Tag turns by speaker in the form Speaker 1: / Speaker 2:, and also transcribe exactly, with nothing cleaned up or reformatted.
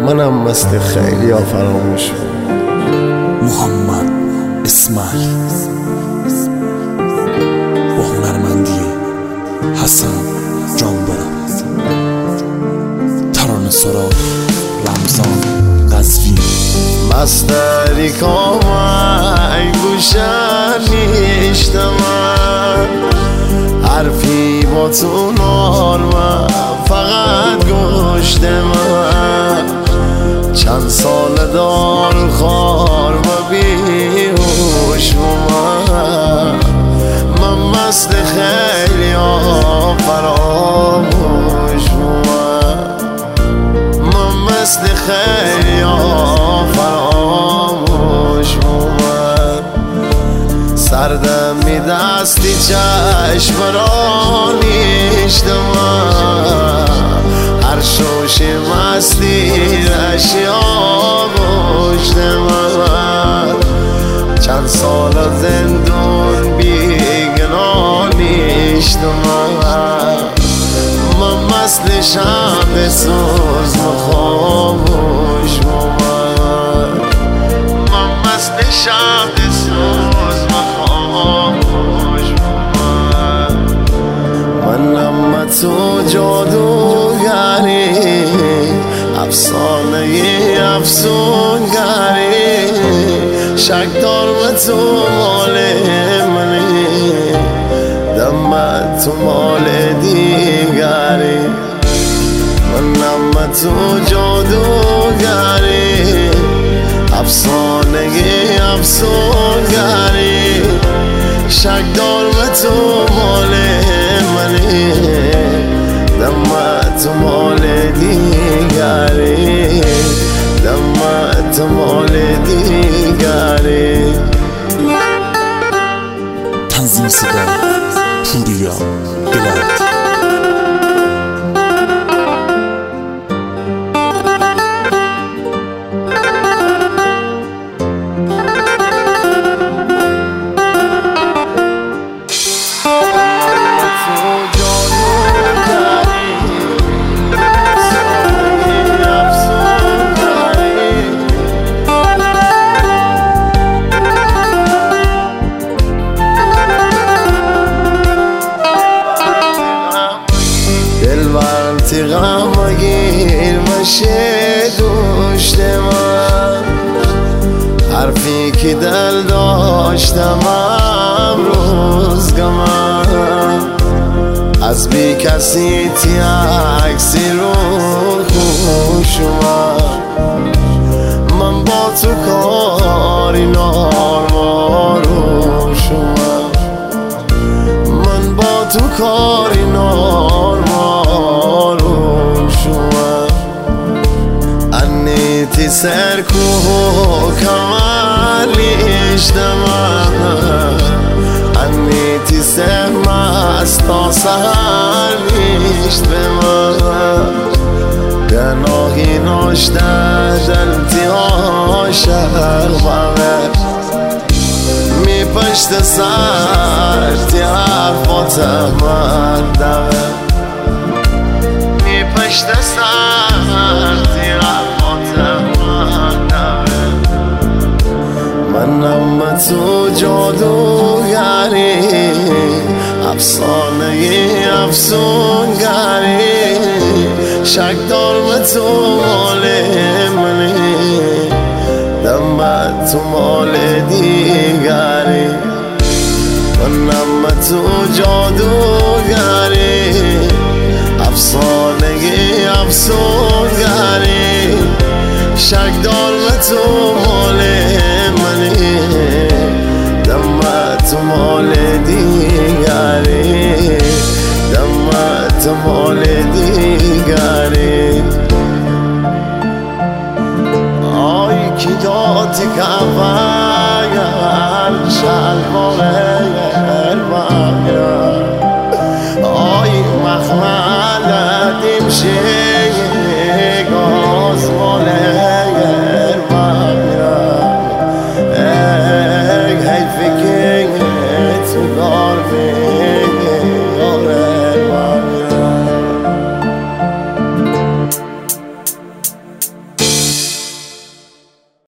Speaker 1: منم مثل خیلی ها فراموش.
Speaker 2: محمد اسماعیل با هنرمندی حسن جانبرم، ترانه سرا رمضان قزوین.
Speaker 1: مستری کامای گوشن نیشتم، حرفی با تو نارم فقط گوشت من. چند سال دار خار و بیهوش من، من مثل خیلی ها فراموش من، من مثل خیلی ها فراموش من. سردم می دستی چشم را نیشتم، هر شوش مستی اشیا گشت من. چند سال زندون بیگناه نیشتم، من مثل شب سوز خاموش من، من مثل شب سوز خاموش من. منم تو جادوگری، افسانه افسونگری، شک دارم تو مال منی، دم تو مال دیگری. منم تو جادوگری، افسانه افسونگری، شک دارم تو مال منی، دم تو مال دیگری، دم تو مال دیگری.
Speaker 2: تنظیم صدا پوریا بلد.
Speaker 1: غم گیر مشه دوشت من، حرفی که دل داشتم امروز گمم. از بی کسی تی عکسی رو خوش من، با تو کاری نارمارو شما، من با تو کاری نارمارو شما. انیتی سر کوه کمالیشتم، انیتی سر مستا سهر نیشت به من. گناهی ناشته دلتی عاشق بمه، می پشت سر تی حرفات من دمه، می پشت سر تی حرفات من دمه. منم تو جادوگری، افسانه افسونگری، شک دارم تو مال منی، دم تو مال دیگری. منم تو جادوگری، افسانه افسونگری، شک دارم تو مال منی، دم تو مال دیگری، دم تو مال دیگری. آی کی داتی کفایر شلوار الباگر، آی مخمل دیمشه گاز ماله